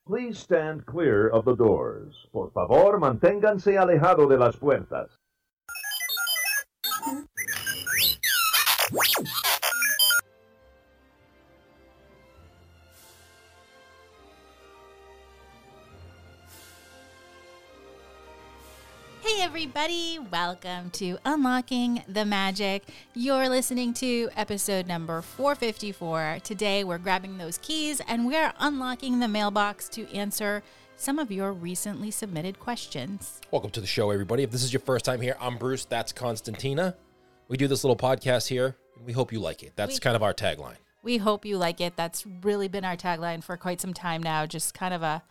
Please stand clear of the doors. Por favor, manténganse alejado de las puertas. Hey everybody, welcome to Unlocking the Magic. You're listening to episode number 454. Today we're grabbing those keys and we're unlocking the mailbox to answer some of your recently submitted questions. Welcome to the show, everybody. If this is your first time here, I'm Bruce, that's Constantina. We do this little podcast here and we hope you like it. That's kind of our tagline. We hope you like it. That's really been our tagline for quite some time now, just kind of an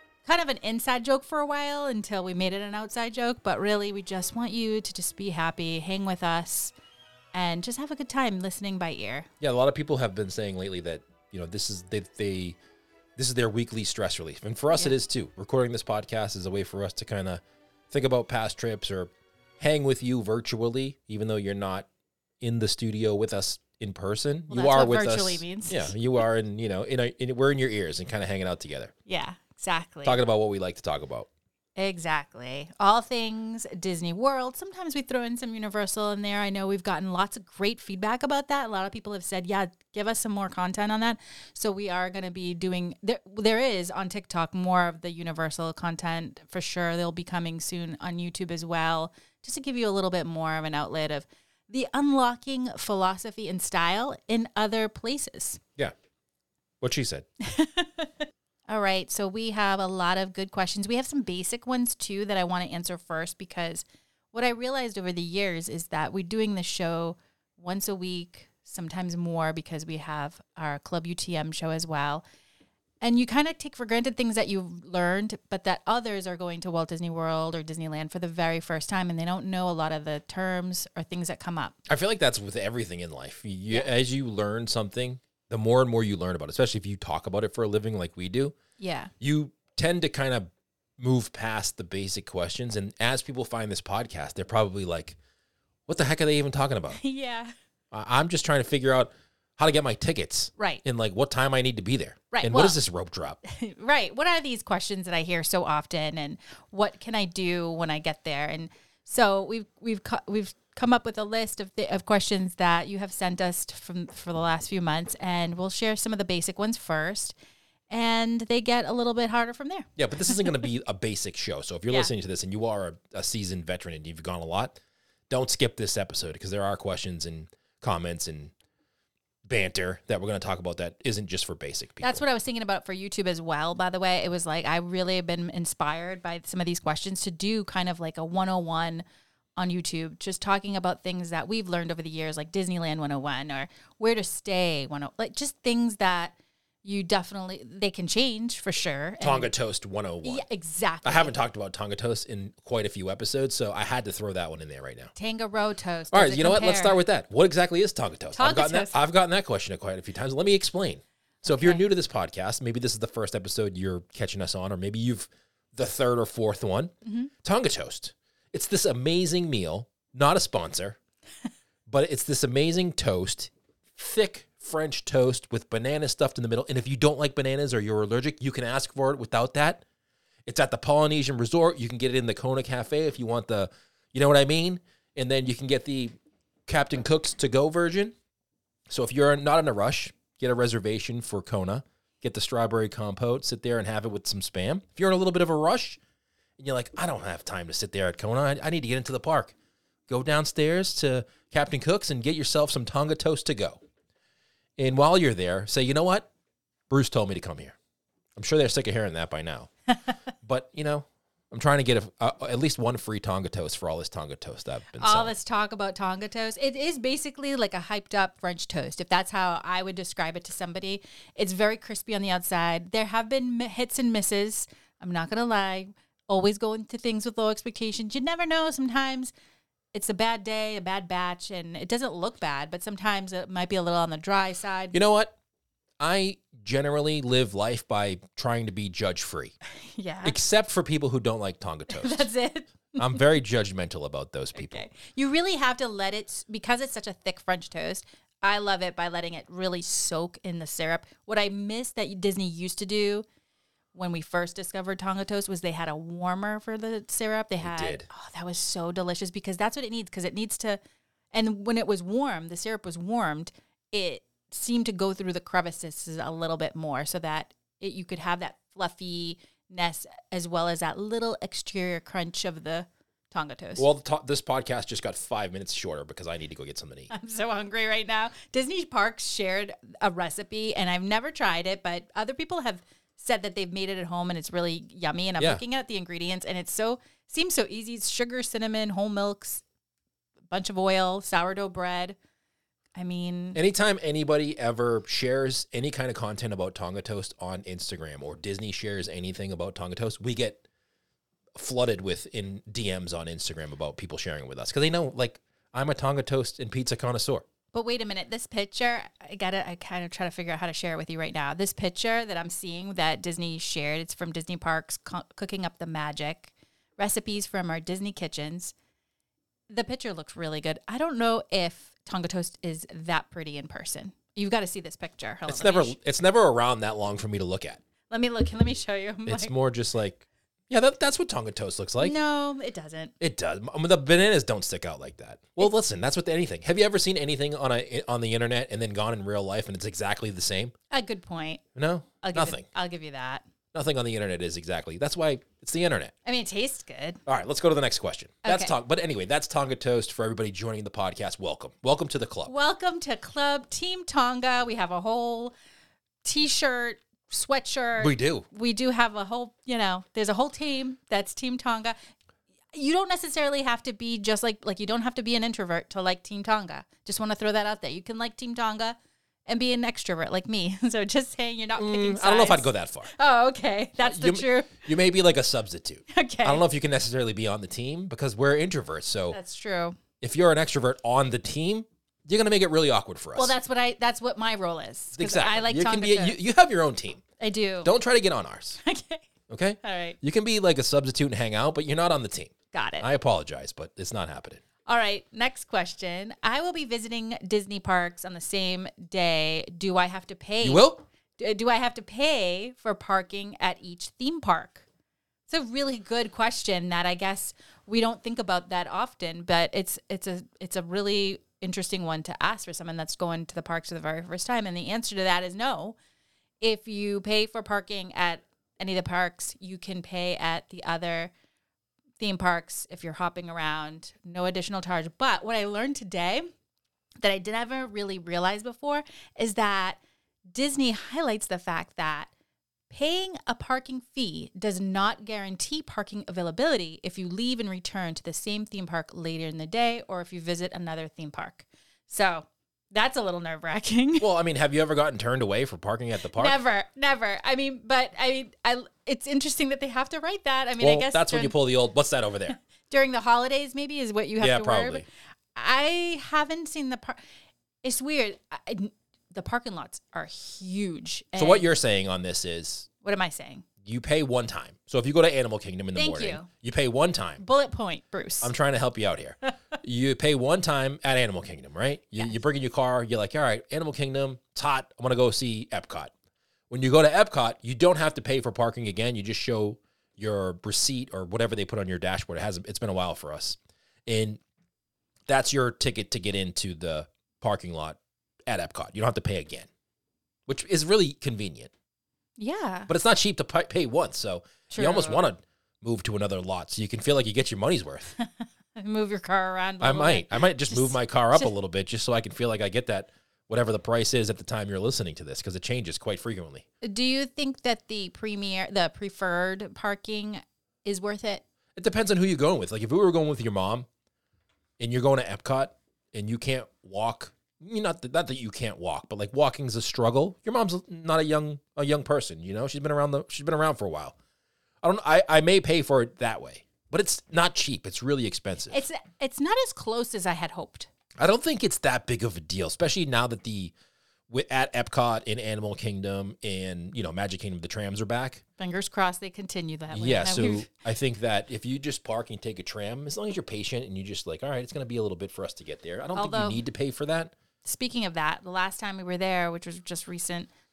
inside joke for a while until we made it an outside joke. But really, we just want you to just be happy, hang with us, and just have a good time listening by ear. Yeah, a lot of people have been saying lately that, you know, this is their weekly stress relief. And for us, it is too. Recording this podcast is a way for us to kind of think about past trips or hang with you virtually, even though you're not in the studio with us in person. Well, you are what with virtually us. Means. Yeah, you are, and you know, we're in your ears and kind of hanging out together. Yeah. Exactly. Talking about what we like to talk about. Exactly. All things Disney World. Sometimes we throw in some Universal in there. I know we've gotten lots of great feedback about that. A lot of people have said, yeah, give us some more content on that. So we are going to be doing, there is on TikTok more of the Universal content for sure. They'll be coming soon on YouTube as well, just to give you a little bit more of an outlet of the unlocking philosophy and style in other places. Yeah. What she said. All right, so we have a lot of good questions. We have some basic ones, too, that I want to answer first because what I realized over the years is that we're doing the show once a week, sometimes more because we have our Club UTM show as well. And you kind of take for granted things that you've learned, but that others are going to Walt Disney World or Disneyland for the very first time, and they don't know a lot of the terms or things that come up. I feel like that's with everything in life. As you learn something, the more and more you learn about it, especially if you talk about it for a living like we do, you tend to kind of move past the basic questions. And as people find this podcast, they're probably like, what the heck are they even talking about? Yeah. I'm just trying to figure out how to get my tickets. Right. And like what time I need to be there. Right. And what is this rope drop? Right. What are these questions that I hear so often? And what can I do when I get there? And so we've come up with a list of questions that you have sent us for the last few months, and we'll share some of the basic ones first, and they get a little bit harder from there. Yeah, but this isn't going to be a basic show. So if you're listening to this and you are a seasoned veteran and you've gone a lot, don't skip this episode because there are questions and comments and banter that we're going to talk about that isn't just for basic people. That's what I was thinking about for YouTube as well, by the way. It was like I really have been inspired by some of these questions to do kind of like a 101 on YouTube, just talking about things that we've learned over the years, like Disneyland 101 or where to stay, like just things that you definitely, they can change for sure. Tonga Toast 101. Yeah, exactly. I haven't talked about Tonga Toast in quite a few episodes, so I had to throw that one in there right now. Tangaroa Toast. All right, you know what? Let's start with that. What exactly is Tonga Toast? I've gotten that question quite a few times. Let me explain. So if you're new to this podcast, maybe this is the first episode you're catching us on, or maybe you've the third or fourth one. Mm-hmm. Tonga Toast. It's this amazing meal, not a sponsor, but it's this amazing toast, thick French toast with bananas stuffed in the middle. And if you don't like bananas or you're allergic, you can ask for it without that. It's at the Polynesian Resort. You can get it in the Kona Cafe if you want you know what I mean? And then you can get the Captain Cook's to-go version. So if you're not in a rush, get a reservation for Kona, get the strawberry compote, sit there and have it with some Spam. If you're in a little bit of a rush and you're like, I don't have time to sit there at Kona, I need to get into the park, go downstairs to Captain Cook's and get yourself some Tonga Toast to go. And while you're there, say, you know what? Bruce told me to come here. I'm sure they're sick of hearing that by now. But, you know, I'm trying to get at least one free Tonga Toast for all this Tonga Toast I've been selling. All this talk about Tonga Toast. It is basically like a hyped up French toast, if that's how I would describe it to somebody. It's very crispy on the outside. There have been hits and misses. I'm not going to lie. Always go into things with low expectations. You never know. Sometimes it's a bad day, a bad batch, and it doesn't look bad, but sometimes it might be a little on the dry side. You know what? I generally live life by trying to be judge-free. Yeah. Except for people who don't like Tonga Toast. That's it. I'm very judgmental about those people. Okay. You really have to let it, because it's such a thick French toast, I love it by letting it really soak in the syrup. What I miss that Disney used to do when we first discovered Tonga Toast was they had a warmer for the syrup. They did. Oh, that was so delicious because that's what it needs. Because it needs to, and when it was warm, the syrup was warmed, it seemed to go through the crevices a little bit more so that you could have that fluffiness as well as that little exterior crunch of the Tonga Toast. Well, this podcast just got 5 minutes shorter because I need to go get something to eat. I'm so hungry right now. Disney Parks shared a recipe, and I've never tried it, but other people have said that they've made it at home, and it's really yummy. And I'm looking at the ingredients, and seems so easy. It's sugar, cinnamon, whole milks, a bunch of oil, sourdough bread. I mean, anytime anybody ever shares any kind of content about Tonga Toast on Instagram or Disney shares anything about Tonga Toast, we get flooded with in DMs on Instagram about people sharing it with us because they know, like, I'm a Tonga Toast and pizza connoisseur. But wait a minute, this picture, I kind of try to figure out how to share it with you right now. This picture that I'm seeing that Disney shared, it's from Disney Parks, Cooking Up the Magic, recipes from our Disney kitchens. The picture looks really good. I don't know if Tonga Toast is that pretty in person. You've got to see this picture. It's never around that long for me to look at. Let me show you. It's more just like, yeah, that's what Tonga Toast looks like. No, it doesn't. It does. I mean, the bananas don't stick out like that. Well, listen, that's with anything. Have you ever seen anything on the internet and then gone in real life and it's exactly the same? A good point. No, nothing. I'll give you that. Nothing on the internet is exactly. That's why it's the internet. I mean, it tastes good. All right, let's go to the next question. Okay. But anyway, that's Tonga Toast for everybody joining the podcast. Welcome to the club. Welcome to Club Team Tonga. We have a whole T-shirt, sweatshirt. We do have a whole, there's a whole team that's Team Tonga. You don't necessarily have to be just like you don't have to be an introvert to like Team Tonga. Just want to throw that out there. You can like Team Tonga and be an extrovert like me. So just saying you're not picking sides. I don't know if I'd go that far. Oh, okay. That's the truth. You may be like a substitute. Okay. I don't know if you can necessarily be on the team because we're introverts. So that's true. If you're an extrovert on the team, you're going to make it really awkward for us. Well, that's what my role is. Exactly. I like Tonga Toast. You have your own team. I do. Don't try to get on ours. Okay. All right. You can be like a substitute and hang out, but you're not on the team. Got it. I apologize, but it's not happening. All right. Next question. I will be visiting Disney parks on the same day. Do I have to pay? You will? Do I have to pay for parking at each theme park? It's a really good question that I guess we don't think about that often, but it's a really interesting one to ask for someone that's going to the parks for the very first time. And the answer to that is no. If you pay for parking at any of the parks, you can pay at the other theme parks if you're hopping around, no additional charge. But what I learned today that I never really realized before is that Disney highlights the fact that paying a parking fee does not guarantee parking availability if you leave and return to the same theme park later in the day or if you visit another theme park. So that's a little nerve-wracking. Well, I mean, have you ever gotten turned away for parking at the park? Never. It's interesting that they have to write that. I mean, well, I guess that's when you pull the old, what's that over there? During the holidays, maybe, is what you have to probably. worry about. I haven't seen the park. It's weird. The parking lots are huge. So what you're saying on this is... What am I saying? You pay one time. So if you go to Animal Kingdom in the morning, you pay one time. Bullet point, Bruce. I'm trying to help you out here. You pay one time at Animal Kingdom, right? You bring in your car. You're like, all right, Animal Kingdom, it's hot. I'm going to go see Epcot. When you go to Epcot, you don't have to pay for parking again. You just show your receipt or whatever they put on your dashboard. It's been a while for us. And that's your ticket to get into the parking lot at Epcot. You don't have to pay again, which is really convenient. Yeah. But it's not cheap to pay once, so you almost want to move to another lot so you can feel like you get your money's worth. Move your car around I might just move my car up a little bit just so I can feel like I get that whatever the price is at the time you're listening to this because it changes quite frequently. Do you think that the preferred parking is worth it? It depends on who you're going with. Like if we were going with your mom and you're going to Epcot and you can't walk, not that you can't walk, but like walking's a struggle. Your mom's not a young person, she's been around for a while. I may pay for it that way, but it's not cheap. It's really expensive. It's not as close as I had hoped. I don't think it's that big of a deal, especially now that at Epcot and Animal Kingdom and Magic Kingdom, the trams are back. Fingers crossed they continue that way. Yeah, so I think that if you just park and take a tram, as long as you're patient and you just like, all right, it's going to be a little bit for us to get there. I don't think you need to pay for that. Speaking of that, the last time we were there, which was just recent,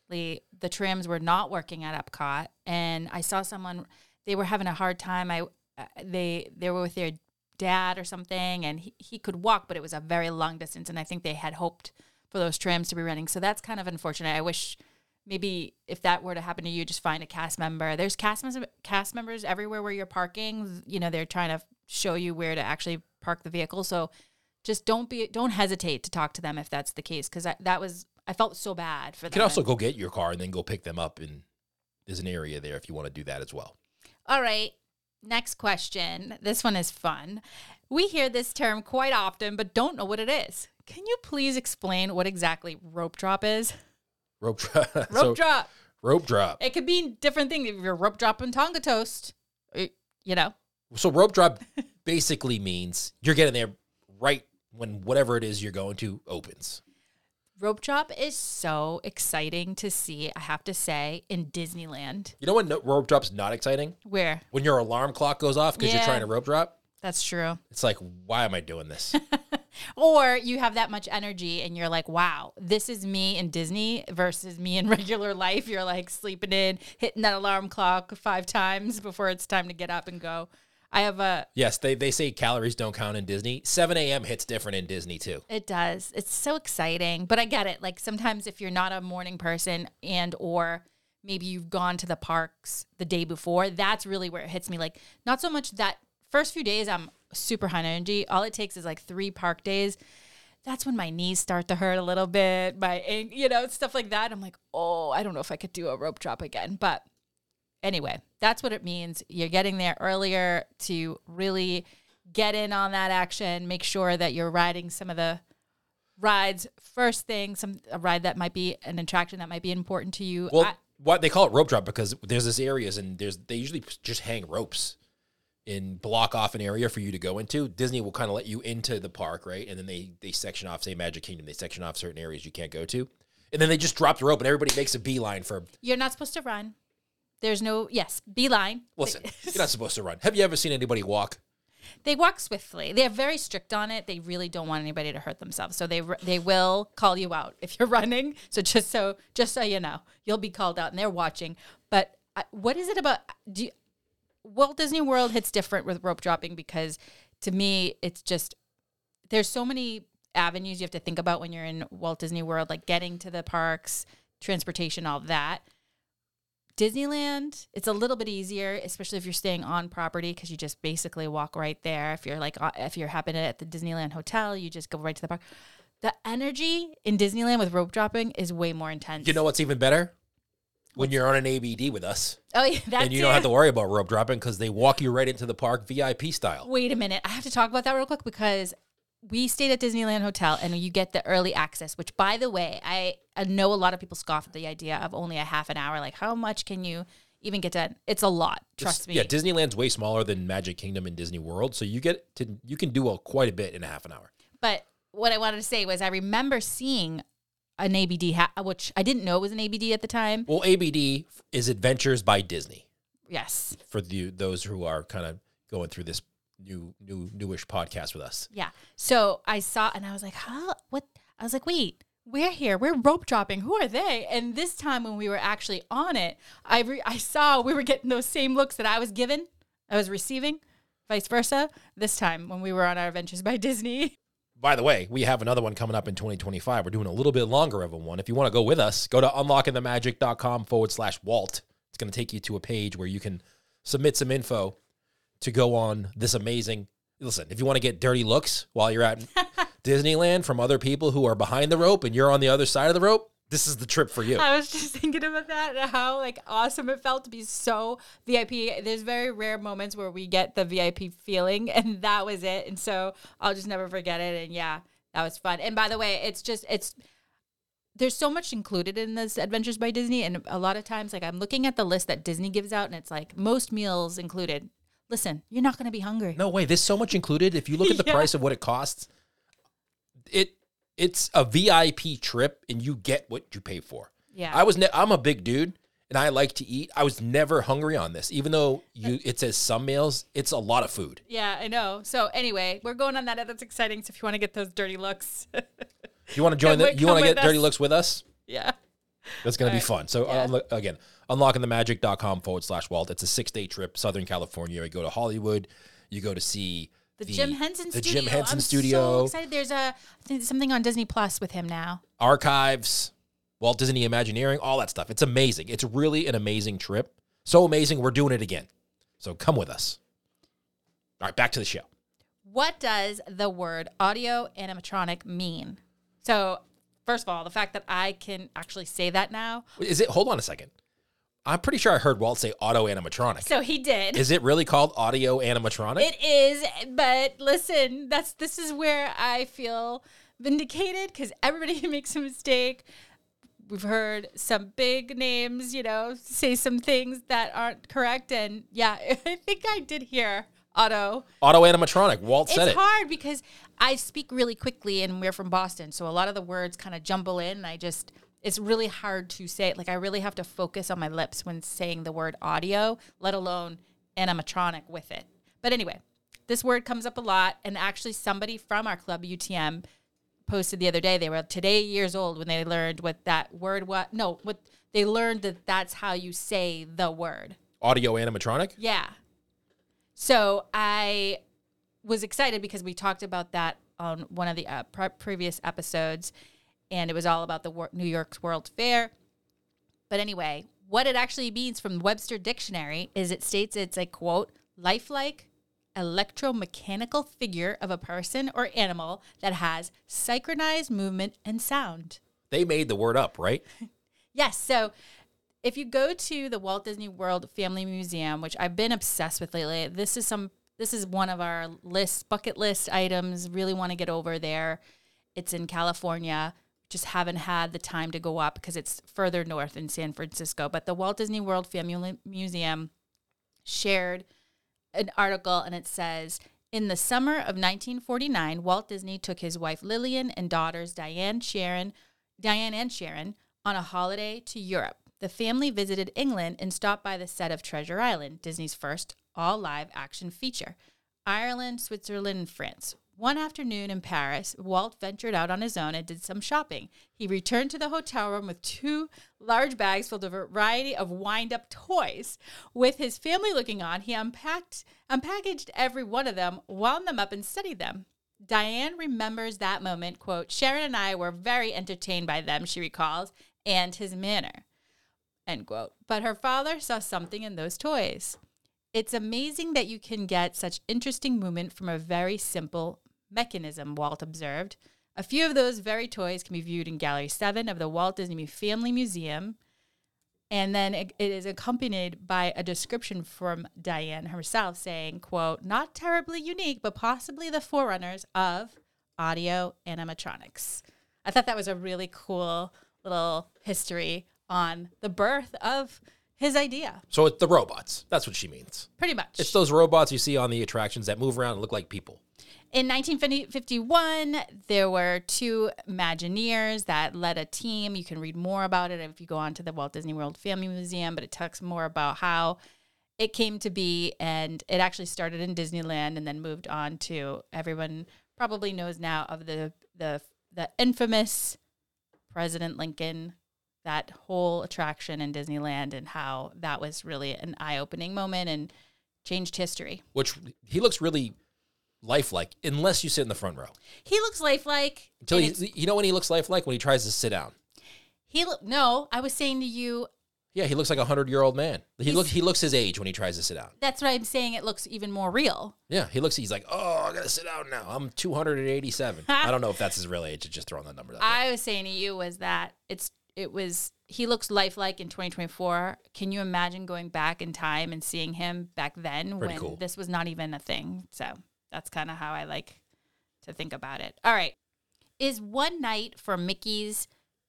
unfortunately, the trams were not working at Epcot, and I saw someone, they were having a hard time. They were with their dad or something, and he could walk, but it was a very long distance, and I think they had hoped for those trams to be running. So that's kind of unfortunate. I wish maybe if that were to happen to you, just find a cast member. There's cast members everywhere where you're parking. You know, they're trying to show you where to actually park the vehicle. So just don't hesitate to talk to them if that's the case, because I felt so bad for them. You can also go get your car and then go pick them up, and there's an area there if you want to do that as well. All right. Next question. This one is fun. We hear this term quite often, but don't know what it is. Can you please explain what exactly rope drop is? Rope drop. Drop. Rope drop. It could mean different things. If you're rope dropping Tonga toast, you know. So rope drop basically means you're getting there right when whatever it is you're going to opens. Rope drop is so exciting to see, I have to say, in Disneyland. You know when rope drop's not exciting? Where? When your alarm clock goes off because you're trying to rope drop. That's true. It's like, why am I doing this? Or you have that much energy and you're like, wow, this is me in Disney versus me in regular life. You're like sleeping in, hitting that alarm clock 5 times before it's time to get up and go. I have a... Yes, they say calories don't count in Disney. 7 a.m. hits different in Disney, too. It does. It's so exciting. But I get it. Like, sometimes if you're not a morning person and or maybe you've gone to the parks the day before, that's really where it hits me. Like, not so much that first few days I'm super high energy. All it takes is like 3 park days. That's when my knees start to hurt a little bit. Stuff like that. I'm like, oh, I don't know if I could do a rope drop again. But anyway, that's what it means. You're getting there earlier to really get in on that action. Make sure that you're riding some of the rides first thing, a ride that might be an attraction that might be important to you. Well, what they call it rope drop because there's this areas and they usually just hang ropes and block off an area for you to go into. Disney will kind of let you into the park, right? And then they section off, say Magic Kingdom, they section off certain areas you can't go to. And then they just drop the rope and everybody makes a beeline for... You're not supposed to run. There's no, beeline. Listen, you're not supposed to run. Have you ever seen anybody walk? They walk swiftly. They're very strict on it. They really don't want anybody to hurt themselves. So they will call you out if you're running. So just so you know, you'll be called out and they're watching. But what is it about... Walt Disney World hits different with rope dropping because to me, it's just, there's so many avenues you have to think about when you're in Walt Disney World, like getting to the parks, transportation, all that. Disneyland, it's a little bit easier, especially if you're staying on property because you just basically walk right there. If you're happening at the Disneyland Hotel, you just go right to the park. The energy in Disneyland with rope dropping is way more intense. You know what's even better? When you're on an ABD with us. Oh, yeah, that's and you don't have to worry about rope dropping because they walk you right into the park VIP style. Wait a minute. I have to talk about that real quick because we stayed at Disneyland Hotel and you get the early access, which, by the way, I know a lot of people scoff at the idea of only a half an hour. Like, how much can you even get done? It's a lot. Trust me. Yeah, Disneyland's way smaller than Magic Kingdom and Disney World, so you can do quite a bit in a half an hour. But what I wanted to say was I remember seeing an ABD, which I didn't know was an ABD at the time. Well, ABD is Adventures by Disney. Yes. For those who are kind of going through this newish podcast with us. Yeah. So I saw, and I was like, huh? What? I was like, wait, we're here. We're rope dropping. Who are they? And this time when we were actually on it, I saw we were getting those same looks that I was receiving, vice versa. This time when we were on our Adventures by Disney. By the way, we have another one coming up in 2025. We're doing a little bit longer of a one. If you want to go with us, go to unlockingthemagic.com/Walt. It's going to take you to a page where you can submit some info to go on this amazing... Listen, if you want to get dirty looks while you're at Disneyland from other people who are behind the rope and you're on the other side of the rope, this is the trip for you. I was just thinking about that and how awesome it felt to be so VIP. There's very rare moments where we get the VIP feeling, and that was it. And so I'll just never forget it. And yeah, that was fun. And by the way, there's so much included in this Adventures by Disney. And a lot of times, I'm looking at the list that Disney gives out, and it's most meals included. Listen, you're not going to be hungry. No way. There's so much included. If you look at the price of what it costs, it's a VIP trip, and you get what you pay for. Yeah. I'm a big dude, and I like to eat. I was never hungry on this, even though it says some meals. It's a lot of food. Yeah, I know. So anyway, we're going on that. That's exciting. So if you want to get those dirty looks, you want to join you want to get dirty looks with us? Yeah. That's going to be fun. So again, unlockingthemagic.com/Walt. It's a 6-day trip, Southern California. You go to Hollywood. You go to see the Jim Henson the Studio. Jim Henson I'm Studio. So excited. There's I think something on Disney Plus with him now. Archives, Walt Disney Imagineering, all that stuff. It's amazing. It's really an amazing trip. So amazing, we're doing it again. So come with us. All right, back to the show. What does the word audio animatronic mean? So, first of all, the fact that I can actually say that now. Hold on a second. I'm pretty sure I heard Walt say auto animatronic. So he did. Is it really called audio animatronic? It is, but listen, this is where I feel vindicated because everybody makes a mistake. We've heard some big names, say some things that aren't correct. And yeah, I think I did hear auto animatronic. Walt said it. It's hard because I speak really quickly and we're from Boston. So a lot of the words kind of jumble in. And it's really hard to say it. Like I really have to focus on my lips when saying the word audio, let alone animatronic with it. But anyway, this word comes up a lot. And actually somebody from our club, UTM, posted the other day, they were today years old when they learned what that word was. No, what they learned that's how you say the word. Audio animatronic? Yeah. So I was excited because we talked about that on one of the previous episodes, and it was all about the New York's World Fair. But anyway, what it actually means from Webster Dictionary is it states it's a, quote, lifelike electromechanical figure of a person or animal that has synchronized movement and sound. They made the word up, right? Yes. So if you go to the Walt Disney World Family Museum, which I've been obsessed with lately, this is one of our bucket list items. Really want to get over there. It's in California. Just haven't had the time to go up because it's further north in San Francisco. But the Walt Disney World Family Museum shared an article, and it says, in the summer of 1949, Walt Disney took his wife Lillian and daughters Diane and Sharon on a holiday to Europe. The family visited England and stopped by the set of Treasure Island, Disney's first all-live action feature, Ireland, Switzerland, and France. One afternoon in Paris, Walt ventured out on his own and did some shopping. He returned to the hotel room with 2 large bags filled with a variety of wind-up toys. With his family looking on, he unpackaged every one of them, wound them up, and studied them. Diane remembers that moment, quote, Sharon and I were very entertained by them, she recalls, and his manner. End quote. But her father saw something in those toys. It's amazing that you can get such interesting movement from a very simple mechanism, Walt observed. A few of those very toys can be viewed in Gallery 7 of the Walt Disney Family Museum. And then it is accompanied by a description from Diane herself saying, quote, not terribly unique, but possibly the forerunners of audio animatronics. I thought that was a really cool little history on the birth of his idea. So it's the robots. That's what she means. Pretty much. It's those robots you see on the attractions that move around and look like people. In 1951, there were 2 Imagineers that led a team. You can read more about it if you go on to the Walt Disney World Family Museum, but it talks more about how it came to be, and it actually started in Disneyland and then moved on to, everyone probably knows now of the infamous President Lincoln, that whole attraction in Disneyland, and how that was really an eye-opening moment and changed history. Which he looks really lifelike, unless you sit in the front row. He looks lifelike. Until you know when he looks lifelike? When he tries to sit down. No, I was saying to you. Yeah, he looks like a 100-year-old man. He looks his age when he tries to sit down. That's what I'm saying. It looks even more real. Yeah, he's like, oh, I gotta sit down now. I'm 287. I don't know if that's his real age. It's just throwing that number out there. I was saying to you was that he looks lifelike in 2024. Can you imagine going back in time and seeing him back then Pretty cool. This was not even a thing? So that's kind of how I like to think about it. All right. Is one night for Mickey's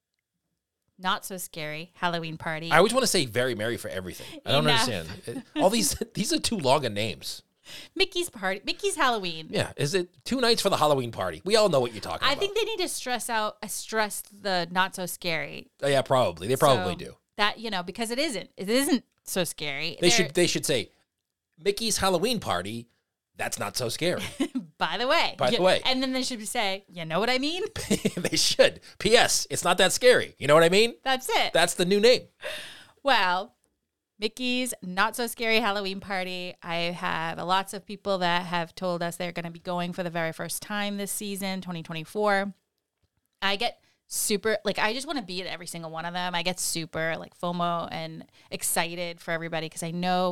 not so scary Halloween party? I always want to say Very Merry for everything. I don't understand. All these are too long of names. Mickey's party. Mickey's Halloween. Yeah. Is it 2 nights for the Halloween party? We all know what you're talking about. I think they need to stress the not so scary. Oh, yeah, probably. They probably do. That, because it isn't so scary. They should say Mickey's Halloween party. That's not so scary. By the way. And then they should say, you know what I mean? They should. P.S. It's not that scary. You know what I mean? That's it. That's the new name. Well, Mickey's Not So Scary Halloween Party. I have lots of people that have told us they're going to be going for the very first time this season, 2024. I get super, I just want to be at every single one of them. I get super, FOMO and excited for everybody because I know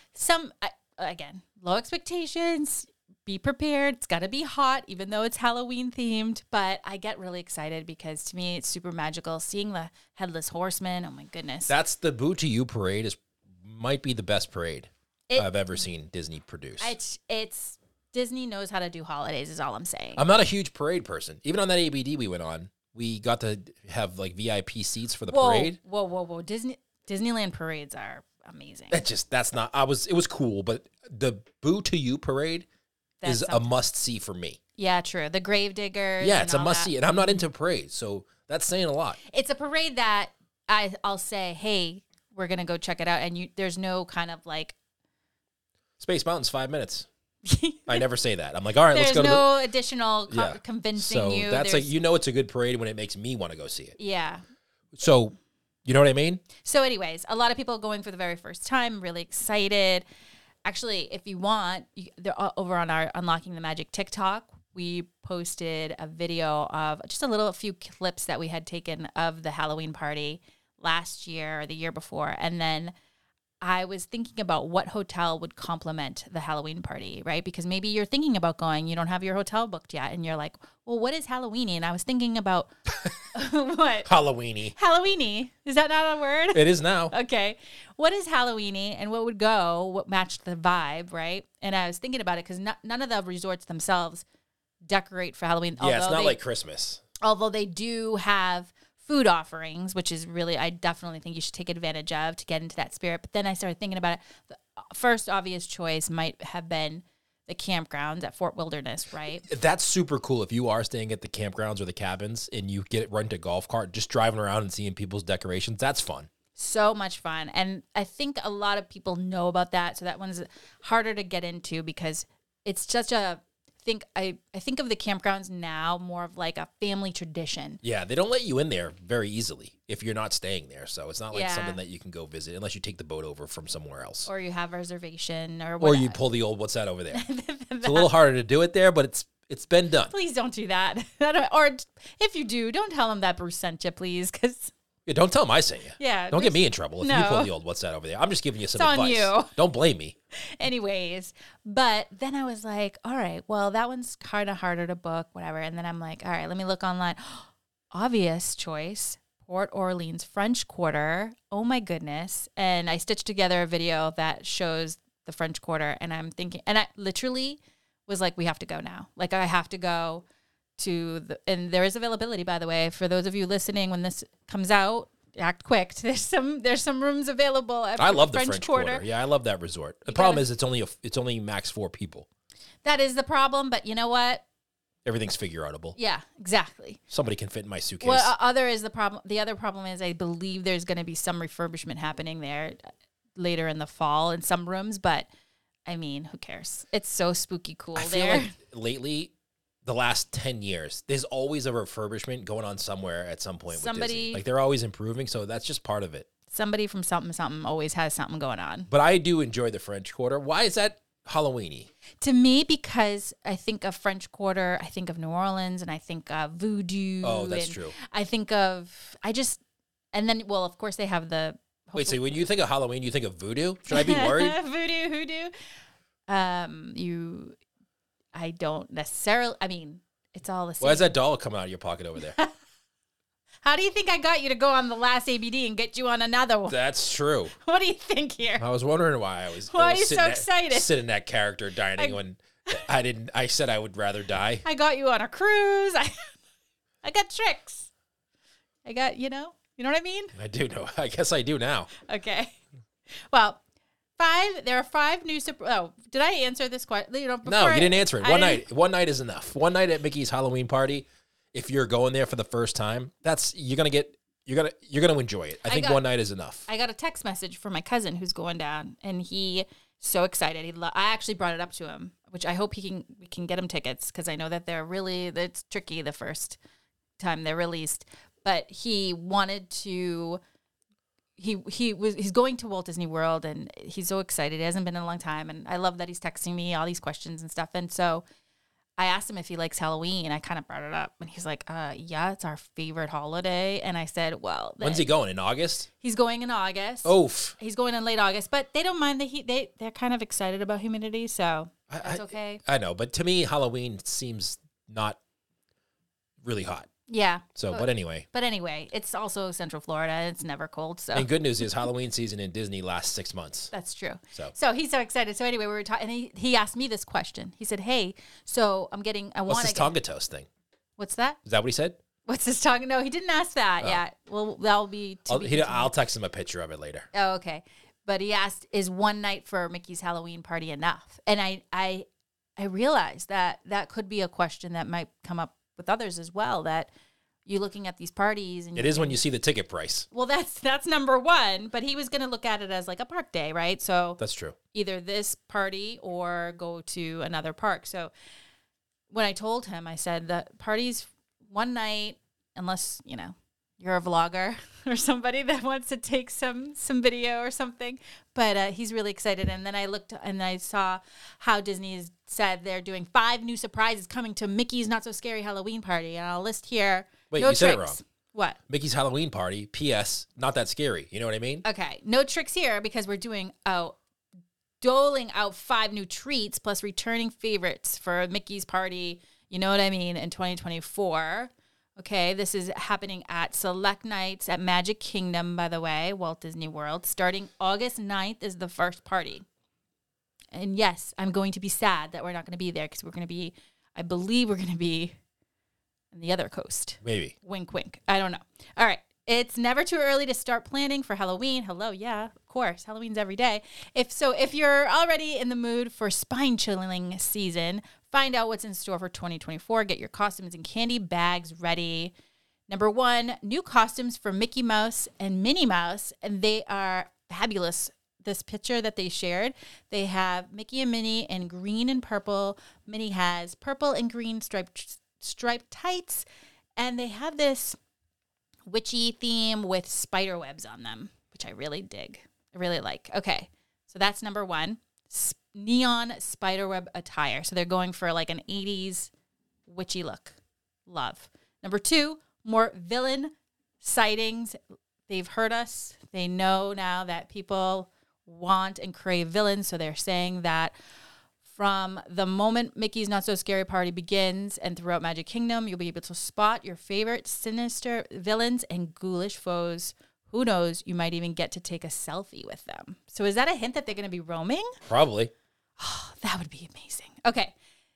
again, low expectations. Be prepared. It's got to be hot, even though it's Halloween themed. But I get really excited because to me, it's super magical. Seeing the Headless Horseman. Oh my goodness. That's the Boo to You parade might be the best parade I've ever seen Disney produce. It's Disney knows how to do holidays is all I'm saying. I'm not a huge parade person. Even on that ABD we went on, we got to have VIP seats for the parade. Whoa. Disneyland parades are amazing. It was cool, but the Boo to You parade is a must-see for me. Yeah, true. The Gravediggers. Yeah, it's a must-see, and I'm not into parades, so that's saying a lot. It's a parade that I'll say, hey, we're going to go check it out, and there's no kind of Space Mountain's 5 minutes. I never say that. I'm like, all right, let's go. There's no additional convincing you. So that's it's a good parade when it makes me want to go see it. Yeah. So, you know what I mean? So anyways, a lot of people going for the very first time, really excited. Actually, if you want, they're over on our Unlocking the Magic TikTok. We posted a video of just a few clips that we had taken of the Halloween party last year or the year before. And then I was thinking about what hotel would complement the Halloween party, right? Because maybe you're thinking about going, you don't have your hotel booked yet. And you're like, well, what is Halloweeny? And I was thinking about what? Halloweeny. Halloweeny. Is that not a word? It is now. Okay. What is Halloweeny and what matched the vibe, right? And I was thinking about it because none of the resorts themselves decorate for Halloween. Yeah, it's not like Christmas. Although they do have food offerings, which is really, I definitely think you should take advantage of to get into that spirit. But then I started thinking about it. The first obvious choice might have been the campgrounds at Fort Wilderness, right? That's super cool. If you are staying at the campgrounds or the cabins and you rent a golf cart, just driving around and seeing people's decorations, that's fun. So much fun. And I think a lot of people know about that. So that one's harder to get into because it's such a, I think of the campgrounds now more of like a family tradition. Yeah, they don't let you in there very easily if you're not staying there. So it's not like something that you can go visit unless you take the boat over from somewhere else. Or you have a reservation or whatever. Or you pull the old what's that over there. It's a little harder to do it there, but it's been done. Please don't do that. Or if you do, don't tell them that Bruce sent you, please, because... Yeah, don't tell them I sent you. Yeah. Don't get me in trouble if you pull the old what's that over there. I'm just giving you some advice. It's on you. Don't blame me. Anyways, but then I was like, all right, well, that one's kind of harder to book, whatever. And then I'm like, all right, let me look online. Obvious choice, Port Orleans French Quarter. Oh, my goodness. And I stitched together a video that shows the French Quarter. And I'm thinking, and I literally was like, we have to go now. Like, I have to go. And there is availability, by the way, for those of you listening when this comes out, act quick. There's some rooms available at I love the French Quarter. Yeah, I love that resort. The problem is it's only max 4 people. That is the problem, but you know what? Everything's figure-outable. Yeah, exactly. Somebody can fit in my suitcase. Well, the other problem is I believe there's going to be some refurbishment happening there later in the fall in some rooms, but I mean, who cares? It's so spooky cool there. I feel like lately, the last 10 years, there's always a refurbishment going on somewhere at some point with Disney. Like, they're always improving, so that's just part of it. Somebody from something always has something going on. But I do enjoy the French Quarter. Why is that Halloween-y? To me, because I think of French Quarter, I think of New Orleans, and I think of voodoo. Oh, that's true. I think of, and then, well, of course, they have the... Wait, so when you think of Halloween, you think of voodoo? Should I be worried? Voodoo. I don't necessarily, I mean, it's all the same. Why is that doll coming out of your pocket over there? How do you think I got you to go on the last ABD and get you on another one? That's true. What do you think here? I was wondering why I was. Why are you so excited? Sit in that character dining when I said I would rather die. I got you on a cruise. I got tricks. I got, you know what I mean? I do know. I guess I do now. Okay. Well, there are 5 new did I answer this question? No, you didn't answer it. One night is enough. One night at Mickey's Halloween party, if you're going there for the first time, you're gonna enjoy it. I think one night is enough. I got a text message from my cousin who's going down, and he So excited. I actually brought it up to him, which I hope we can get him tickets because I know that it's tricky the first time they're released. But he wanted to. He's going to Walt Disney World and he's so excited. He hasn't been in a long time, and I love that he's texting me all these questions and stuff. And so I asked him if he likes Halloween. I kind of brought it up, and he's like, "Yeah, it's our favorite holiday." And I said, "Well, when's he going? In August?" He's going in August. Oof. He's going in late August, but they don't mind the heat. They're kind of excited about humidity, so that's okay. I know, but to me, Halloween seems not really hot. Yeah. So, but anyway. But anyway, it's also Central Florida. It's never cold. So. And good news is Halloween season in Disney lasts 6 months. That's true. So he's so excited. So anyway, we were talking, and he asked me this question. He said, "Hey, so what's this Tonga Toast thing?" What's that? Is that what he said? What's this Tonga? No, he didn't ask that yet. Well, that'll be. I'll text him a picture of it later. Oh, okay. But he asked, "Is one night for Mickey's Halloween party enough?" And I realized that could be a question that might come up with others as well. That you're looking at these parties, and it is when you see the ticket price. Well, that's number one. But he was going to look at it as like a park day, right? So that's true. Either this party or go to another park. So when I told him, I said that parties one night, unless you're a vlogger or somebody that wants to take some video or something. But he's really excited. And then I looked and I saw how Disney has said they're doing 5 new surprises coming to Mickey's Not So Scary Halloween Party. And I'll list here. Wait, no you said it wrong. What? Mickey's Halloween Party, P.S., not that scary. You know what I mean? Okay. No tricks here because we're doling out 5 new treats plus returning favorites for Mickey's party, you know what I mean, in 2024. Okay, this is happening at select nights at Magic Kingdom, by the way, Walt Disney World. Starting August 9th is the first party. And yes, I'm going to be sad that we're not going to be there because I believe we're going to be on the other coast. Maybe. Wink, wink. I don't know. All right. It's never too early to start planning for Halloween. Hello, yeah, of course. Halloween's every day. If you're already in the mood for spine-chilling season, find out what's in store for 2024. Get your costumes and candy bags ready. Number 1, new costumes for Mickey Mouse and Minnie Mouse, and they are fabulous. This picture that they shared, they have Mickey and Minnie in green and purple. Minnie has purple and green striped tights, and they have this witchy theme with spider webs on them, which I really dig. I really like. Okay, so that's number 1. Neon spiderweb attire. So they're going for like an 80s witchy look. Love. Number 2, more villain sightings. They've heard us. They know now that people want and crave villains. So they're saying that from the moment Mickey's Not So Scary Party begins and throughout Magic Kingdom, you'll be able to spot your favorite sinister villains and ghoulish foes. Who knows, you might even get to take a selfie with them. So is that a hint that they're going to be roaming? Probably. Oh, that would be amazing. Okay.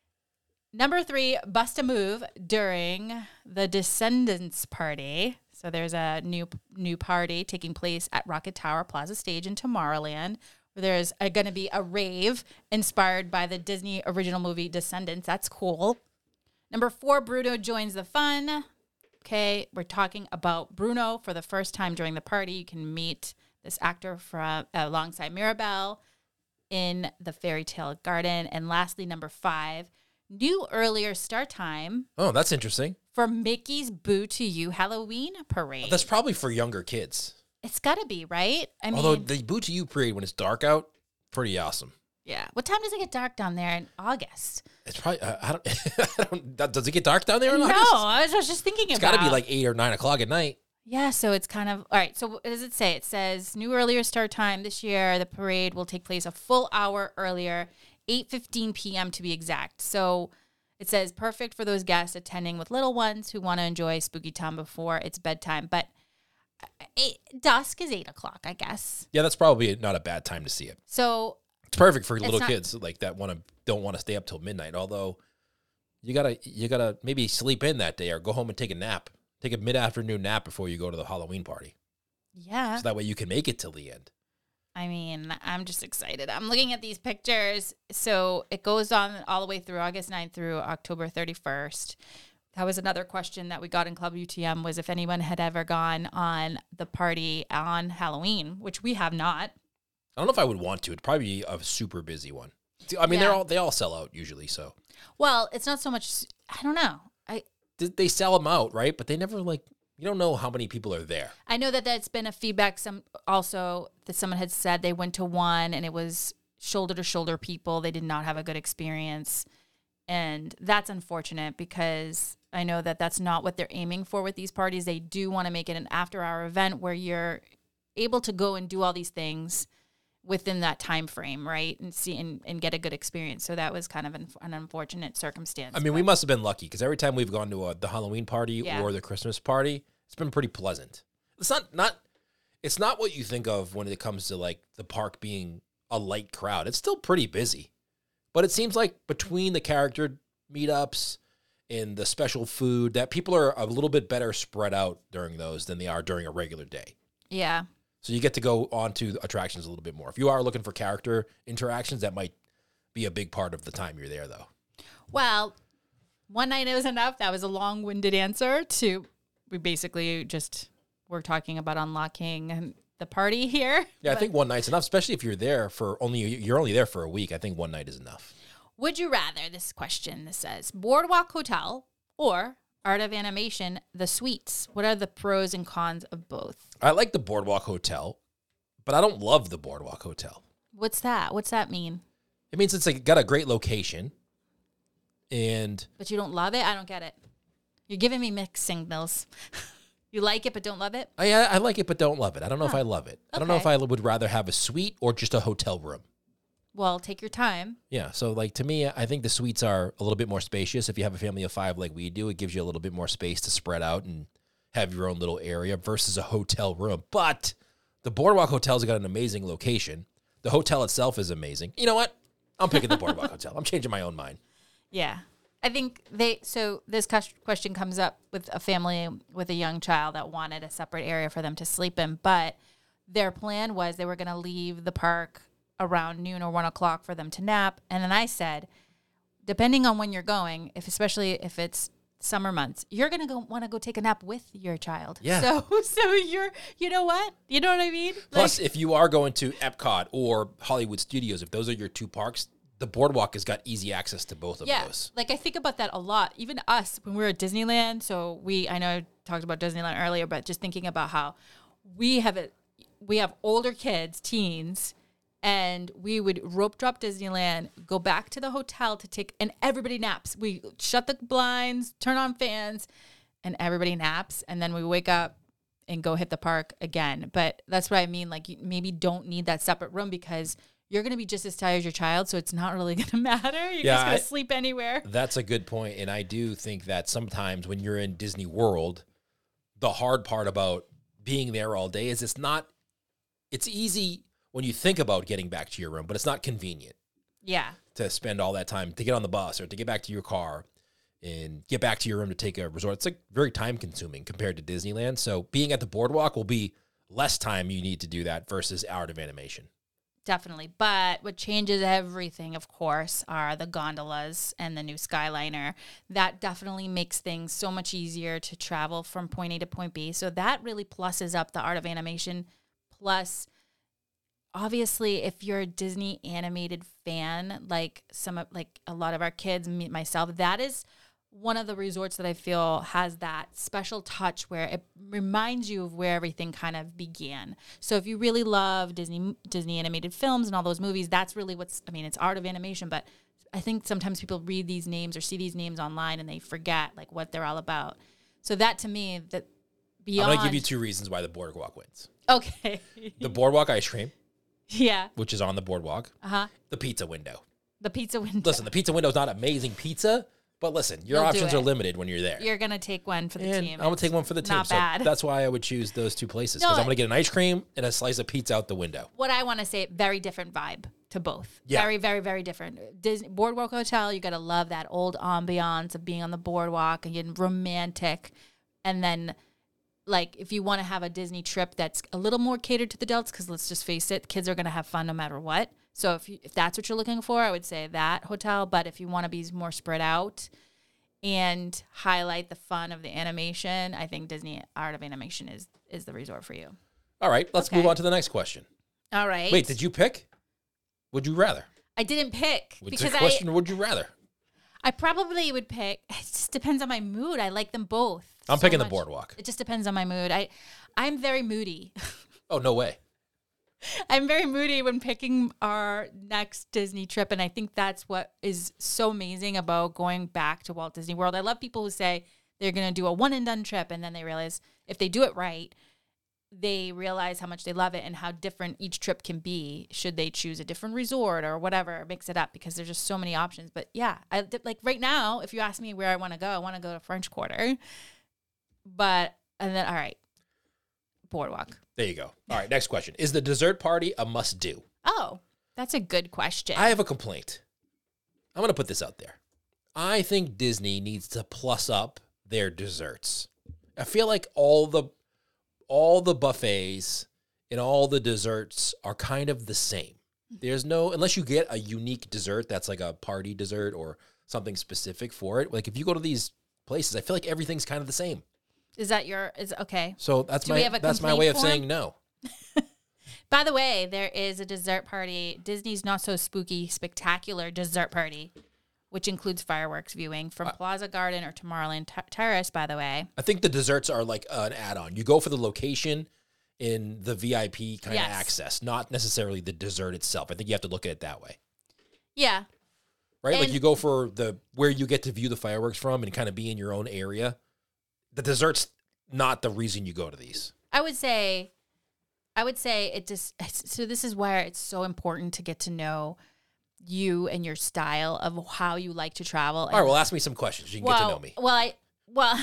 Number 3, bust a move during the Descendants party. So there's a new party taking place at Rocket Tower Plaza Stage in Tomorrowland, where there's going to be a rave inspired by the Disney original movie Descendants. That's cool. Number 4, Bruno joins the fun. Okay, we're talking about Bruno for the first time during the party. You can meet this actor from alongside Mirabelle in the Fairy Tale Garden. And lastly, number 5, new earlier start time. Oh, that's interesting. For Mickey's Boo to You Halloween parade. That's probably for younger kids. It's got to be, right? Although the Boo to You parade, when it's dark out, pretty awesome. Yeah. What time does it get dark down there in August? It's probably, I don't, does it get dark down there in August? No, I was just thinking it's got to be like 8 or 9 o'clock at night. Yeah, so it's kind of, all right, so what does it say? It says, new earlier start time this year. The parade will take place a full hour earlier, 8:15 p.m. to be exact. So it says perfect for those guests attending with little ones who want to enjoy spooky time before it's bedtime. But dusk is 8 o'clock, I guess. Yeah, that's probably not a bad time to see it. So it's perfect for little kids like that don't want to stay up till midnight. Although you gotta maybe sleep in that day or go home and take a nap. Take a mid-afternoon nap before you go to the Halloween party. Yeah. So that way you can make it till the end. I mean, I'm just excited. I'm looking at these pictures. So it goes on all the way through August 9th through October 31st. That was another question that we got in Club UTM, was if anyone had ever gone on the party on Halloween, which we have not. I don't know if I would want to. It'd probably be a super busy one. I mean, they all sell out usually. So, well, it's not so much. I don't know. They sell them out, right? But they never you don't know how many people are there. I know that that's been a feedback. That someone had said they went to one and it was shoulder to shoulder people. They did not have a good experience, and that's unfortunate because I know that that's not what they're aiming for with these parties. They do want to make it an after-hour event where you're able to go and do all these things within that time frame, right? And see and get a good experience. So that was kind of an unfortunate circumstance. I mean, we must have been lucky because every time we've gone to the Halloween party or the Christmas party, it's been pretty pleasant. It's not what you think of when it comes to the park being a light crowd. It's still pretty busy. But it seems like between the character meetups and the special food that people are a little bit better spread out during those than they are during a regular day. Yeah. So you get to go on to attractions a little bit more. If you are looking for character interactions, that might be a big part of the time you're there, though. Well, one night it was enough. That was a long-winded answer to, we basically just were talking about unlocking the party here. Yeah, I think one night's enough, especially if you're only there for a week. I think one night is enough. Would you rather, this says, Boardwalk Hotel or Art of Animation, The Suites? What are the pros and cons of both? I like the Boardwalk Hotel, but I don't love the Boardwalk Hotel. What's that? What's that mean? It means it's got a great location. But you don't love it? I don't get it. You're giving me mixed signals. You like it but don't love it? I like it but don't love it. I don't know if I love it. I don't know if I would rather have a suite or just a hotel room. Well, take your time. Yeah, so to me, I think the suites are a little bit more spacious. If you have a family of 5 like we do, it gives you a little bit more space to spread out and have your own little area versus a hotel room. But the Boardwalk Hotel's got an amazing location. The hotel itself is amazing. You know what? I'm picking the Boardwalk Hotel. I'm changing my own mind. Yeah. I think this question comes up with a family with a young child that wanted a separate area for them to sleep in, but their plan was they were going to leave the park around noon or 1 o'clock for them to nap. And then I said, depending on when you're going, especially if it's summer months, you're going to want to go take a nap with your child. Yeah. So you know what? You know what I mean? Plus, if you are going to Epcot or Hollywood Studios, if those are your 2 parks, the Boardwalk has got easy access to both of those. I think about that a lot. Even us, when we were at Disneyland, I know I talked about Disneyland earlier, but just thinking about how we have older kids, teens, and we would rope drop Disneyland, go back to the hotel and everybody naps. We shut the blinds, turn on fans, and everybody naps. And then we wake up and go hit the park again. But that's what I mean. You maybe don't need that separate room because you're going to be just as tired as your child. So it's not really going to matter. You're just going to sleep anywhere. That's a good point. And I do think that sometimes when you're in Disney World, the hard part about being there all day is it's easy when you think about getting back to your room, but it's not convenient. Yeah. To spend all that time to get on the bus or to get back to your car and get back to your room to take a resort. It's very time consuming compared to Disneyland. So being at the Boardwalk will be less time you need to do that versus Art of Animation. Definitely. But what changes everything, of course, are the gondolas and the new Skyliner. That definitely makes things so much easier to travel from point A to point B. So that really pluses up the Art of Animation. Plus, obviously, if you're a Disney animated fan, a lot of our kids, myself, that is one of the resorts that I feel has that special touch where it reminds you of where everything kind of began. So if you really love Disney animated films and all those movies, that's really it's Art of Animation, but I think sometimes people read these names or see these names online and they forget what they're all about. So that to me, that beyond... I'm going to give you 2 reasons why the Boardwalk wins. Okay. The Boardwalk ice cream. Yeah. Which is on the Boardwalk. Uh-huh. The pizza window. The pizza window. Listen, the pizza window is not amazing pizza, but listen, your options are limited when you're there. You're going to take one for the team. I'm going to take one for the team. Not bad. That's why I would choose those 2 places, because I'm going to get an ice cream and a slice of pizza out the window. What I want to say, very different vibe to both. Yeah. Very, very, very different. Boardwalk Hotel, you got to love that old ambiance of being on the boardwalk and getting romantic. And then, if you want to have a Disney trip that's a little more catered to the adults, because let's just face it, kids are going to have fun no matter what. So if that's what you're looking for, I would say that hotel. But if you want to be more spread out and highlight the fun of the animation, I think Disney Art of Animation is the resort for you. All right, let's move on to the next question. All right. Wait, did you pick? Would you rather? I didn't pick because the question, would you rather? I probably would pick. It just depends on my mood. I like them both. I'm picking the boardwalk. It just depends on my mood. I'm very moody. Oh, no way. I'm very moody when picking our next Disney trip. And I think that's what is so amazing about going back to Walt Disney World. I love people who say they're going to do a one and done trip. And then they realize if they do it right, they realize how much they love it and how different each trip can be. Should they choose a different resort or whatever, mix it up, because there's just so many options. But yeah, like right now, if you ask me where I want to go to French Quarter. And then, all right, boardwalk. There you go. All right, next question. Is the dessert party a must-do? Oh, that's a good question. I have a complaint. I'm going to put this out there. I think Disney needs to plus up their desserts. I feel like all the buffets and all the desserts are kind of the same. There's no, unless you get a unique dessert that's like a party dessert or something specific for it. Like if you go to these places, I feel like everything's kind of the same. Okay. So that's my way of saying no. By the way, there is a dessert party, Disney's Not So Spooky Spectacular Dessert Party, which includes fireworks viewing from Plaza Garden or Tomorrowland Terrace, by the way. I think the desserts are like an add-on. You go for the location in the VIP kind of access, not necessarily the dessert itself. I think you have to look at it that way. Yeah. Right? Like you go for where you get to view the fireworks from and kind of be in your own area. The dessert's not the reason you go to these. I would say it just, so this is where it's so important to get to know you and your style of how you like to travel. All right, well, ask me some questions. You can get to know me. Well,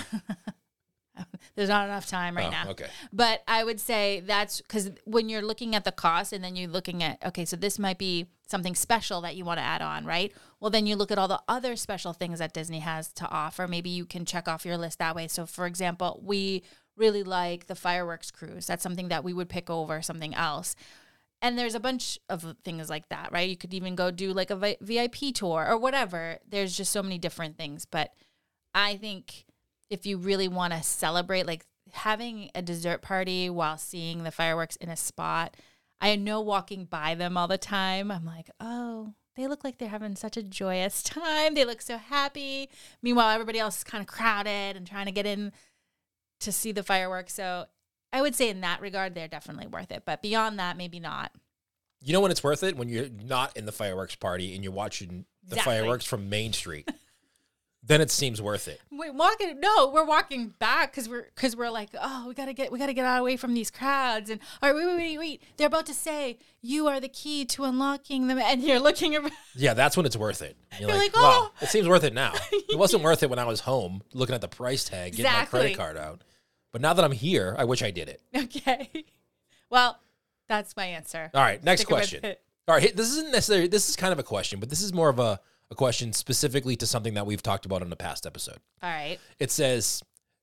there's not enough time right now. Okay. But I would say that's because when you're looking at the cost and then you're looking at, okay, so this might be something special that you want to add on, right? Well, then you look at all the other special things that Disney has to offer. Maybe you can check off your list that way. So, for example, we really like the fireworks cruise. That's something that we would pick over something else. And there's a bunch of things like that, right? You could even go do like a VIP tour or whatever. There's just so many different things. But I think if you really want to celebrate, like having a dessert party while seeing the fireworks in a spot, I know walking by them all the time, I'm like, oh, they look like they're having such a joyous time. They look so happy. Meanwhile, everybody else is kind of crowded and trying to get in to see the fireworks. So I would say in that regard, they're definitely worth it. But beyond that, maybe not. You know when it's worth it? When you're not in the fireworks party and you're watching the fireworks from Main Street. Then it seems worth it. We're walking back because we're like, oh, we gotta get out away from these crowds. And all right, wait. They're about to say you are the key to unlocking them, and you're looking around. Yeah, that's when it's worth it. You're like, oh, wow, it seems worth it now. It wasn't worth it when I was home looking at the price tag, getting my credit card out. But now that I'm here, I wish I did it. Okay. Well, that's my answer. All right, next question. All right, this is kind of a question, but this is more of a question specifically to something that we've talked about in the past episode. All right. It says,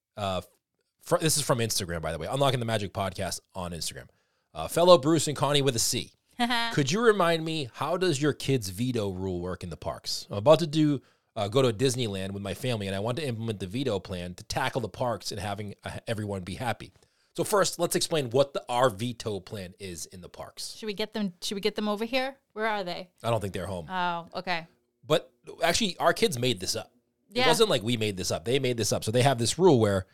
this is from Instagram, by the way, Unlocking the Magic Podcast on Instagram. Fellow Bruce and Connie with a C. Could you remind me, how does your kids' veto rule work in the parks? I'm about to go to Disneyland with my family, and I want to implement the veto plan to tackle the parks and having everyone be happy. So first, let's explain what our veto plan is in the parks. Should we get them over here? Where are they? I don't think they're home. Oh, okay. But actually, our kids made this up. Yeah. It wasn't like we made this up. They made this up. So they have this rule where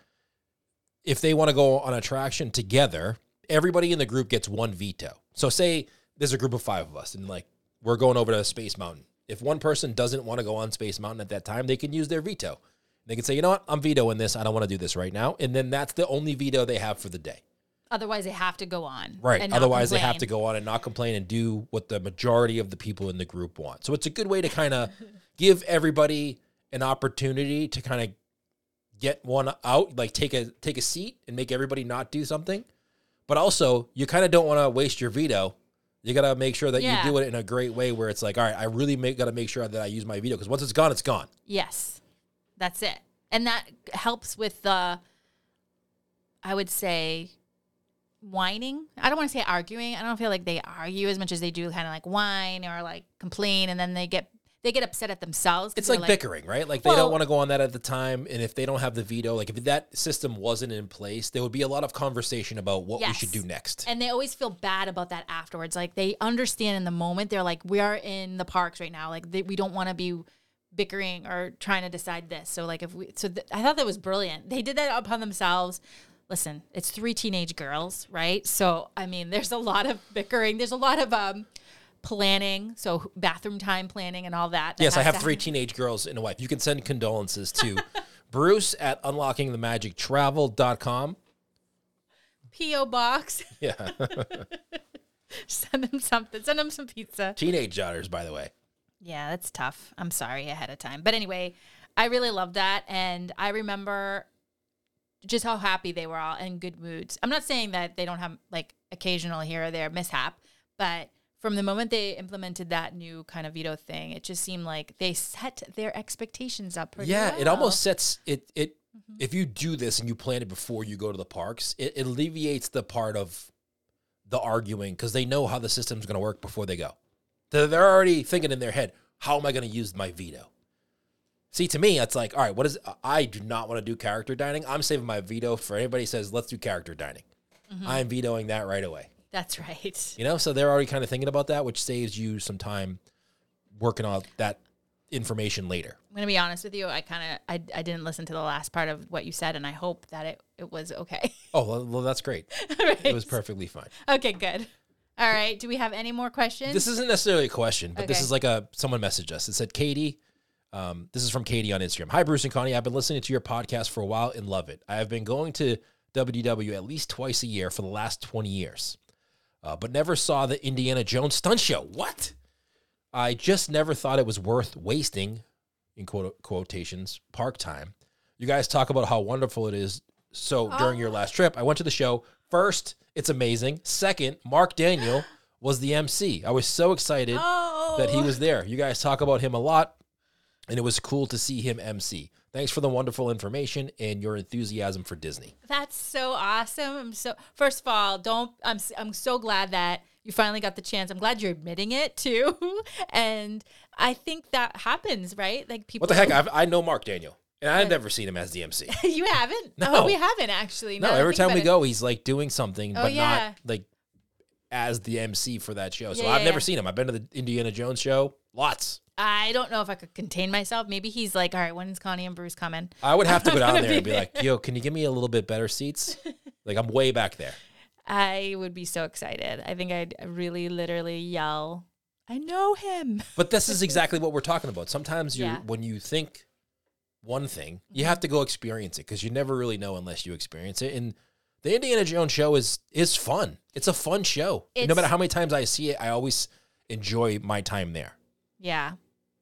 if they want to go on an attraction together, everybody in the group gets one veto. So say there's a group of 5 of us, and like we're going over to Space Mountain. If one person doesn't want to go on Space Mountain at that time, they can use their veto. They can say, you know what, I'm vetoing this. I don't want to do this right now. And then that's the only veto they have for the day. Otherwise, they have to go on. Right. Otherwise, they have to go on and not complain and do what the majority of the people in the group want. So it's a good way to kind of give everybody an opportunity to kind of get one out, like take a seat and make everybody not do something. But also, you kind of don't want to waste your veto. You got to make sure that you do it in a great way where it's like, all right, I really got to make sure that I use my veto because once it's gone, it's gone. Yes, that's it. And that helps with I would say, whining. I don't want to say arguing. I don't feel like they argue as much as they do kind of like whine or like complain, and then they they get upset at themselves. It's like bickering, right? Like they don't want to go on that at the time. And if they don't have the veto, like if that system wasn't in place, there would be a lot of conversation about what we should do next. And they always feel bad about that afterwards. Like they understand in the moment. They're like, we are in the parks right now. Like we don't want to be bickering or trying to decide this. So like I thought that was brilliant. They did that upon themselves. Listen, it's 3 teenage girls, right? So, I mean, there's a lot of bickering. There's a lot of planning, so bathroom time planning and all that. Yes, I have 3 teenage girls and a wife. You can send condolences to Bruce at unlockingthemagictravel.com. P.O. Box. Yeah. Send them something. Send them some pizza. Teenage daughters, by the way. Yeah, that's tough. I'm sorry ahead of time. But anyway, I really loved that. And I remember just how happy they were all in good moods. I'm not saying that they don't have like occasional here or there mishap, but from the moment they implemented that new kind of veto thing, it just seemed like they set their expectations up pretty well. It almost sets it. If you do this and you plan it before you go to the parks, it alleviates the part of the arguing because they know how the system's going to work before they go. They're already thinking in their head, how am I going to use my veto? See, to me, it's like, all right, I do not want to do character dining. I'm saving my veto for anybody who says, let's do character dining. Mm-hmm. I'm vetoing that right away. That's right. So they're already kind of thinking about that, which saves you some time working on that information later. I'm going to be honest with you. I didn't listen to the last part of what you said, and I hope that it was okay. Oh, well, that's great. Right. It was perfectly fine. Okay, good. All right. Do we have any more questions? This isn't necessarily a question, but this is like someone messaged us. It said, Katie, this is from Katie on Instagram. Hi, Bruce and Connie. I've been listening to your podcast for a while and love it. I have been going to WDW at least twice a year for the last 20 years, but never saw the Indiana Jones stunt show. What? I just never thought it was worth wasting, in quotations, park time. You guys talk about how wonderful it is. So during your last trip, I went to the show. First, it's amazing. Second, Mark Daniel was the MC. I was so excited that he was there. You guys talk about him a lot, and it was cool to see him MC. Thanks for the wonderful information and your enthusiasm for Disney. That's so awesome. First of all, I'm so glad that you finally got the chance. I'm glad you're admitting it too. And I think that happens, right? Like people. What the heck? I know Mark Daniel, and I've never seen him as the MC. You haven't? No, oh, we haven't actually. No, every time we go, he's like doing something, but not like as the MC for that show. So I've never seen him. I've been to the Indiana Jones show, lots. I don't know if I could contain myself. Maybe he's like, all right, when's Connie and Bruce coming? I would have to go down there and be like, yo, can you give me a little bit better seats? Like, I'm way back there. I would be so excited. I think I'd really literally yell, I know him. But this is exactly what we're talking about. Sometimes when you think one thing, you have to go experience it because you never really know unless you experience it. And the Indiana Jones show is fun. It's a fun show. No matter how many times I see it, I always enjoy my time there. Yeah.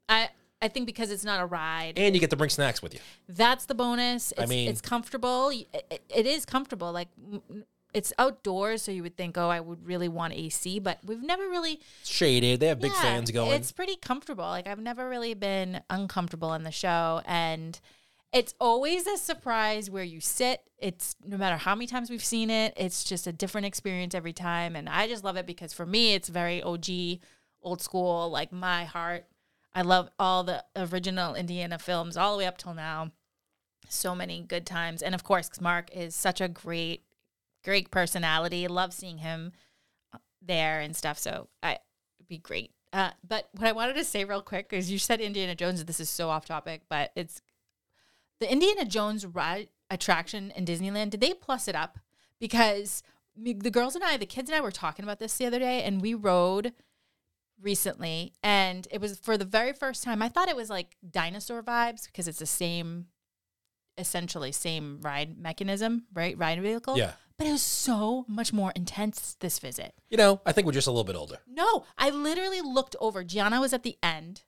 I think because it's not a ride. And you get to bring snacks with you. That's the bonus. It's comfortable. It is comfortable. Like, it's outdoors, so you would think, I would really want AC, but we've never really... It's shaded. They have big fans going. It's pretty comfortable. Like, I've never really been uncomfortable in the show, and it's always a surprise where you sit. It's no matter how many times we've seen it, it's just a different experience every time, and I just love it because for me, it's very OG, old school, like my heart. I love all the original Indiana films all the way up till now. So many good times. And of course, Mark is such a great personality. Love seeing him there and stuff. So it'd be great. But what I wanted to say real quick is you said Indiana Jones. This is so off topic, but it's the Indiana Jones ride attraction in Disneyland. Did they plus it up? Because the girls and the kids and I were talking about this the other day, and we rode recently, and it was for the very first time. I thought it was like dinosaur vibes because it's the essentially same ride mechanism, right? Ride vehicle. Yeah. But it was so much more intense this visit. I think we're just a little bit older. No, I literally looked over. Gianna was at the end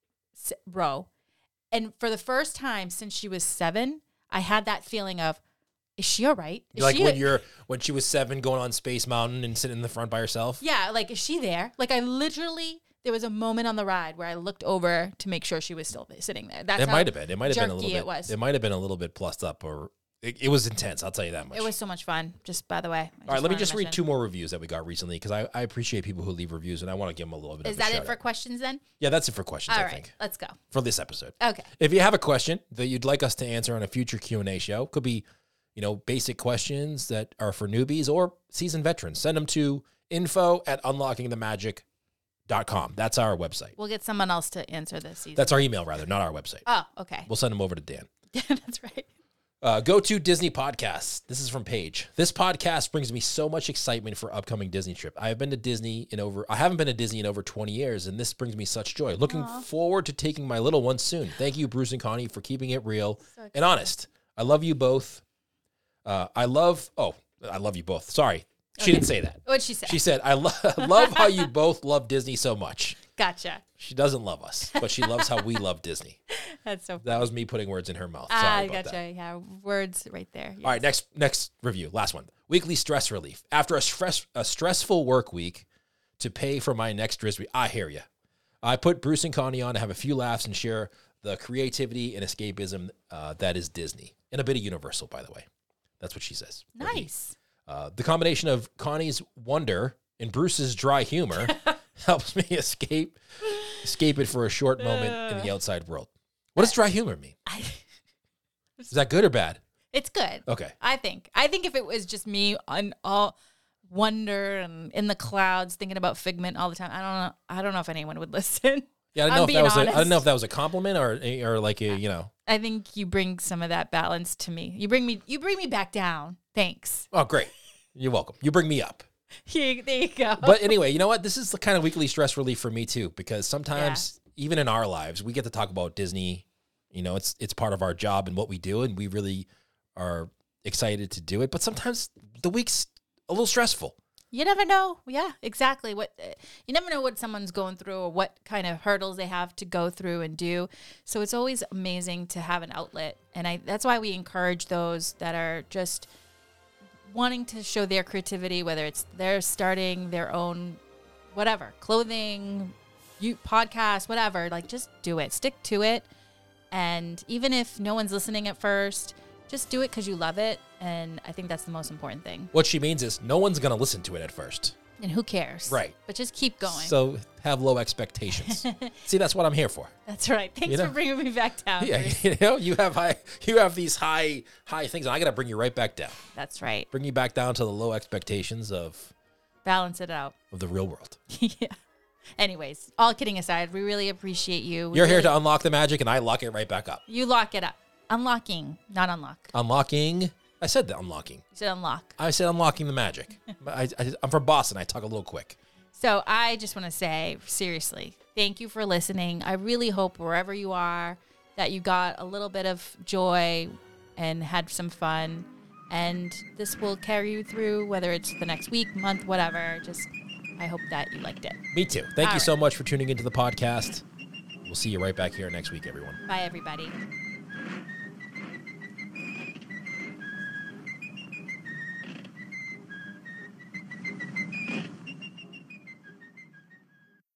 row. And for the first time since she was 7, I had that feeling of, is she all right? When she was 7 going on Space Mountain and sitting in the front by herself? Yeah, like, is she there? Like, there was a moment on the ride where I looked over to make sure she was still sitting there. That's it might have been. It might have been a little bit. It was. It might have been a little bit plussed up, or it was intense. I'll tell you that much. It was so much fun. Just by the way. All right, let me just read 2 more reviews that we got recently because I appreciate people who leave reviews and I want to give them a little bit. Is that it for questions then? Yeah, that's it for questions. All I right, think. let's go for this episode. Okay. If you have a question that you'd like us to answer on a future Q&A show, could be, basic questions that are for newbies or seasoned veterans. Send them to info@unlockingthemagic.com. That's our website. We'll get someone else to answer this season. That's our email, rather, not our website. Oh, okay. We'll send them over to Dan. Yeah, that's right. Go to Disney Podcasts. This is from Paige. This podcast brings me so much excitement for upcoming Disney trip. I haven't been to Disney in over 20 years, and this brings me such joy. Looking forward to taking my little one soon. Thank you, Bruce and Connie, for keeping it real and honest. I love you both. I love you both. Sorry. She didn't say that. What'd she say? She said, I love how you both love Disney so much. Gotcha. She doesn't love us, but she loves how we love Disney. That's so funny. That was me putting words in her mouth. Sorry about gotcha. that. Yeah, words right there. Yes. All right, next review, last one. Weekly stress relief. After a stressful work week to pay for my next Drisby, I hear you. I put Bruce and Connie on to have a few laughs and share the creativity and escapism that is Disney. And a bit of Universal, by the way. That's what she says. Nice. The combination of Connie's wonder and Bruce's dry humor helps me escape it for a short moment in the outside world. What does dry humor mean? Is that good or bad? It's good. Okay. I think if it was just me on all wonder and in the clouds thinking about Figment all the time, I don't know if anyone would listen. Yeah, I didn't know if that was a compliment or like a, I think you bring some of that balance to me. You bring me back down. Thanks. Oh, great. You're welcome. You bring me up. There you go. But anyway, you know what? This is the kind of weekly stress relief for me too, because sometimes even in our lives, we get to talk about Disney. It's part of our job and what we do, and we really are excited to do it. But sometimes the week's a little stressful. You never know. Yeah, exactly. You never know what someone's going through or what kind of hurdles they have to go through and do. So it's always amazing to have an outlet. And that's why we encourage those that are just wanting to show their creativity, whether it's they're starting their own, whatever, clothing, podcast, whatever, like just do it. Stick to it. And even if no one's listening at first, just do it because you love it. And I think that's the most important thing. What she means is no one's going to listen to it at first. And who cares? Right. But just keep going. So have low expectations. See, that's what I'm here for. That's right. Thanks for bringing me back down. Yeah, you have these high things, and I got to bring you right back down. That's right. Bring you back down to the low expectations of balance it out of the real world. Yeah. Anyways, all kidding aside, we really appreciate you. You're here to unlock the magic, and I lock it right back up. You lock it up. Unlocking, not unlock. Unlocking. I said that unlocking. You said unlock. I said unlocking the magic. I'm from Boston. I talk a little quick. So I just want to say, seriously, thank you for listening. I really hope wherever you are that you got a little bit of joy and had some fun. And this will carry you through, whether it's the next week, month, whatever. Just, I hope that you liked it. Me too. Thank you so much for tuning into the podcast. We'll see you right back here next week, everyone. Bye, everybody.